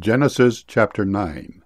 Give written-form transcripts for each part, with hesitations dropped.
Genesis chapter 9.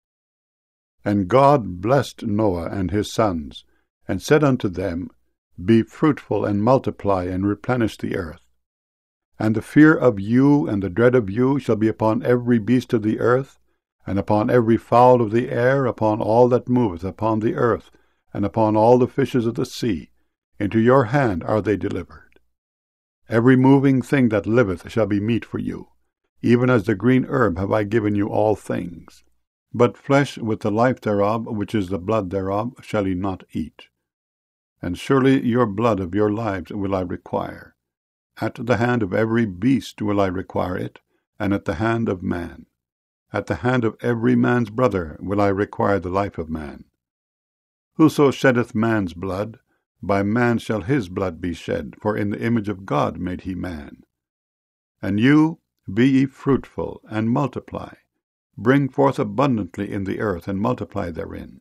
And God blessed Noah and his sons, and said unto them, Be fruitful, and multiply, and replenish the earth. And the fear of you and the dread of you shall be upon every beast of the earth, and upon every fowl of the air, upon all that moveth upon the earth, and upon all the fishes of the sea. Into your hand are they delivered. Every moving thing that liveth shall be meat for you. Even as the green herb have I given you all things. But flesh with the life thereof, which is the blood thereof, shall ye not eat. And surely your blood of your lives will I require. At the hand of every beast will I require it, and at the hand of man. At the hand of every man's brother will I require the life of man. Whoso sheddeth man's blood, by man shall his blood be shed, for in the image of God made he man. And you, be ye fruitful, and multiply. Bring forth abundantly in the earth, and multiply therein.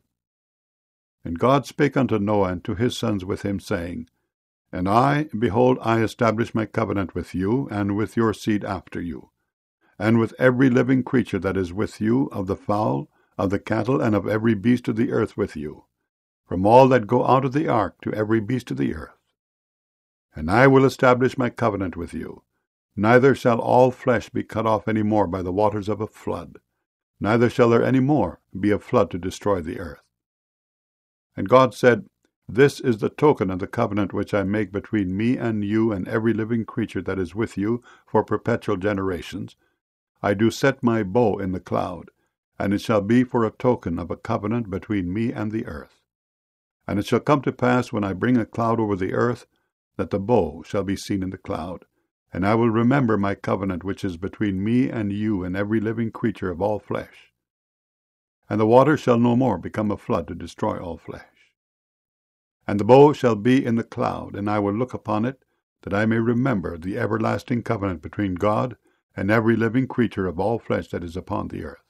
And God spake unto Noah and to his sons with him, saying, And I, behold, I establish my covenant with you, and with your seed after you, and with every living creature that is with you, of the fowl, of the cattle, and of every beast of the earth with you, from all that go out of the ark to every beast of the earth. And I will establish my covenant with you. Neither shall all flesh be cut off any more by the waters of a flood, neither shall there any more be a flood to destroy the earth. And God said, This is the token of the covenant which I make between me and you and every living creature that is with you for perpetual generations. I do set my bow in the cloud, and it shall be for a token of a covenant between me and the earth. And it shall come to pass, when I bring a cloud over the earth, that the bow shall be seen in the cloud. And I will remember my covenant which is between me and you and every living creature of all flesh. And the water shall no more become a flood to destroy all flesh. And the bow shall be in the cloud, and I will look upon it, that I may remember the everlasting covenant between God and every living creature of all flesh that is upon the earth.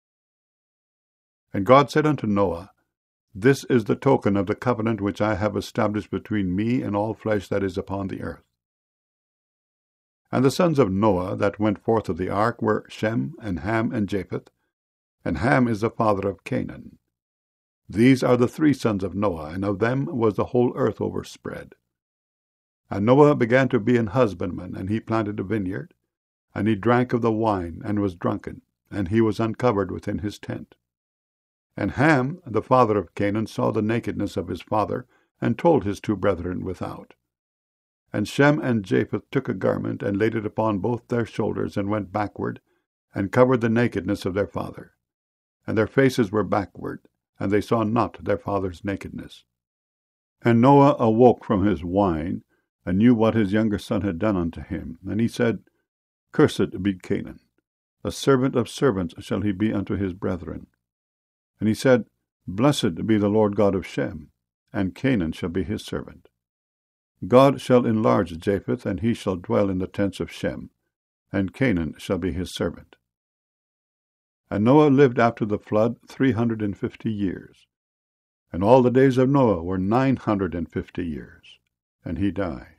And God said unto Noah, This is the token of the covenant which I have established between me and all flesh that is upon the earth. And the sons of Noah that went forth of the ark were Shem, and Ham, and Japheth. And Ham is the father of Canaan. These are the three sons of Noah, and of them was the whole earth overspread. And Noah began to be an husbandman, and he planted a vineyard. And he drank of the wine, and was drunken, and he was uncovered within his tent. And Ham, the father of Canaan, saw the nakedness of his father, and told his two brethren without. And Shem and Japheth took a garment, and laid it upon both their shoulders, and went backward, and covered the nakedness of their father. And their faces were backward, and they saw not their father's nakedness. And Noah awoke from his wine, and knew what his younger son had done unto him. And he said, Cursed be Canaan, a servant of servants shall he be unto his brethren. And he said, Blessed be the Lord God of Shem, and Canaan shall be his servant. God shall enlarge Japheth, and he shall dwell in the tents of Shem, and Canaan shall be his servant. And Noah lived after the flood 350 years. And all the days of Noah were 950 years, and he died.